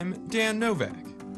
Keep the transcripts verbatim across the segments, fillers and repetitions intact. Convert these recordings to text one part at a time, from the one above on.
I'm Dan Novak.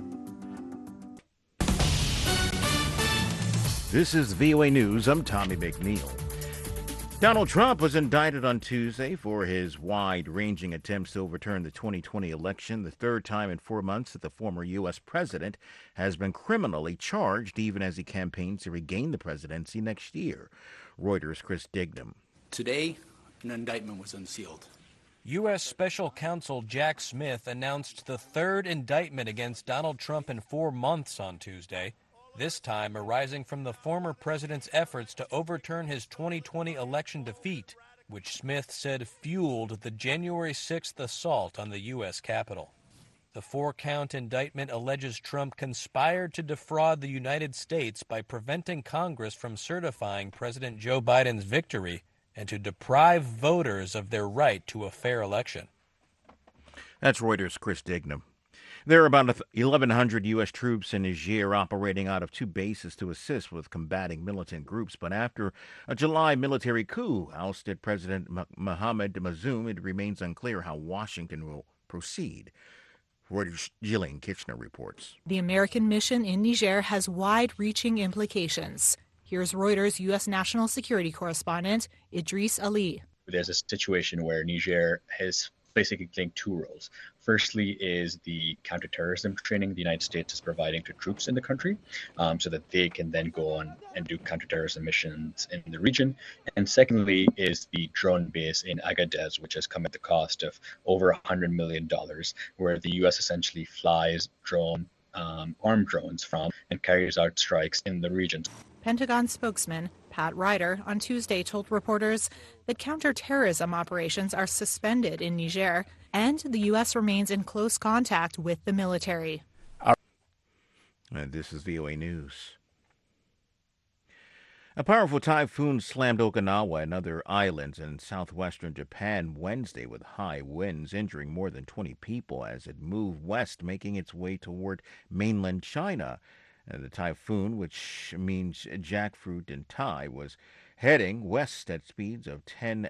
This is V O A News. I'm Tommy McNeil. Donald Trump was indicted on Tuesday for his wide-ranging attempts to overturn the twenty twenty election, the third time in four months that the former U S president has been criminally charged, even as he campaigns to regain the presidency next year. Reuters' Chris Dignam. Today, an indictment was unsealed. U S Special Counsel Jack Smith announced the third indictment against Donald Trump in four months on Tuesday, this time arising from the former president's efforts to overturn his twenty twenty election defeat, which Smith said fueled the January sixth assault on the U S Capitol. The four-count indictment alleges Trump conspired to defraud the United States by preventing Congress from certifying President Joe Biden's victory and to deprive voters of their right to a fair election. That's Reuters' Chris Dignam. There are about eleven hundred U S troops in Niger operating out of two bases to assist with combating militant groups. But after a July military coup ousted President Mohamed Bazoum, it remains unclear how Washington will proceed. Reuters' Jillian Kitchener reports. The American mission in Niger has wide-reaching implications. Here's Reuters' U S national security correspondent, Idris Ali. There's a situation where Niger has basically playing two roles. Firstly is the counterterrorism training the United States is providing to troops in the country um, so that they can then go on and do counterterrorism missions in the region. And secondly is the drone base in Agadez, which has come at the cost of over one hundred million dollars, where the U S essentially flies drone, um, armed drones from and carries out strikes in the region. Pentagon spokesman Pat Ryder on Tuesday told reporters that counterterrorism operations are suspended in Niger and the U S remains in close contact with the military. And this is V O A News. A powerful typhoon slammed Okinawa and other islands in southwestern Japan Wednesday with high winds, injuring more than twenty people as it moved west, making its way toward mainland China. And the typhoon, which means jackfruit in Thai, was heading west at speeds of ten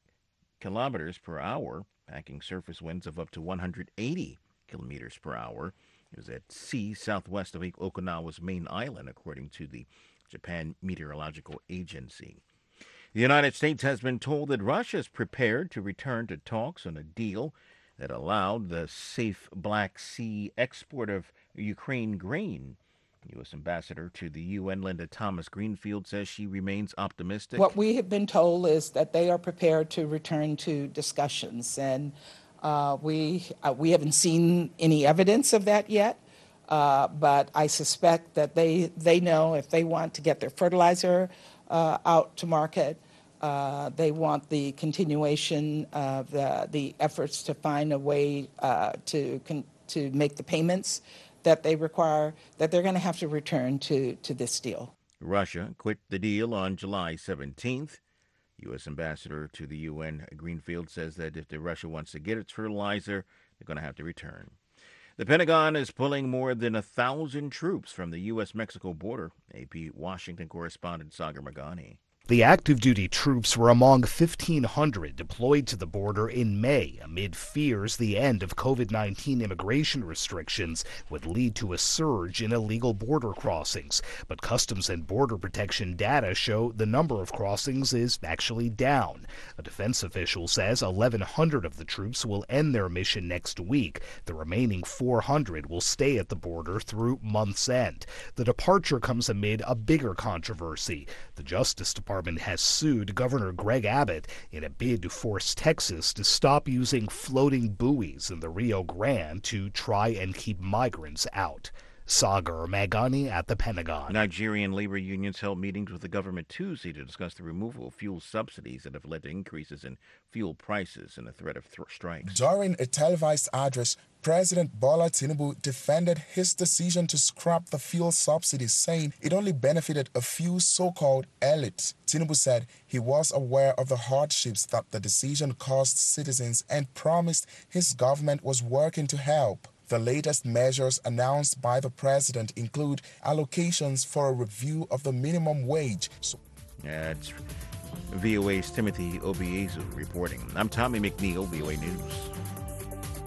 kilometers per hour, packing surface winds of up to one hundred eighty kilometers per hour. It was at sea southwest of Okinawa's main island, according to the Japan Meteorological Agency. The United States has been told that Russia is prepared to return to talks on a deal that allowed the safe Black Sea export of Ukraine grain. U S Ambassador to the U N, Linda Thomas-Greenfield, says she remains optimistic. What we have been told is that they are prepared to return to discussions, and uh, we uh, we haven't seen any evidence of that yet. Uh, but I suspect that they they know if they want to get their fertilizer uh, out to market, uh, they want the continuation of the the efforts to find a way uh, to con- to make the payments that they require, that they're going to have to return to, to this deal. Russia quit the deal on July seventeenth. U S Ambassador to the U N, Greenfield, says that if the Russia wants to get its fertilizer, they're going to have to return. The Pentagon is pulling more than a thousand troops from the U S Mexico border. A P Washington correspondent Sagar Magani. The active duty troops were among fifteen hundred deployed to the border in May amid fears the end of COVID nineteen immigration restrictions would lead to a surge in illegal border crossings. But Customs and Border Protection data show the number of crossings is actually down. A defense official says eleven hundred of the troops will end their mission next week. The remaining four hundred will stay at the border through month's end. The departure comes amid a bigger controversy. The Justice Department has sued Governor Greg Abbott in a bid to force Texas to stop using floating buoys in the Rio Grande to try and keep migrants out. Sagar Magani at the Pentagon. Nigerian labor unions held meetings with the government Tuesday to discuss the removal of fuel subsidies that have led to increases in fuel prices and the threat of th- strikes. During a televised address, President Bola Tinubu defended his decision to scrap the fuel subsidies, saying it only benefited a few so-called elites. Tinubu said he was aware of the hardships that the decision caused citizens and promised his government was working to help. The latest measures announced by the president include allocations for a review of the minimum wage. So- That's V O A's Timothy Obiezu reporting. I'm Tommy McNeil, V O A News.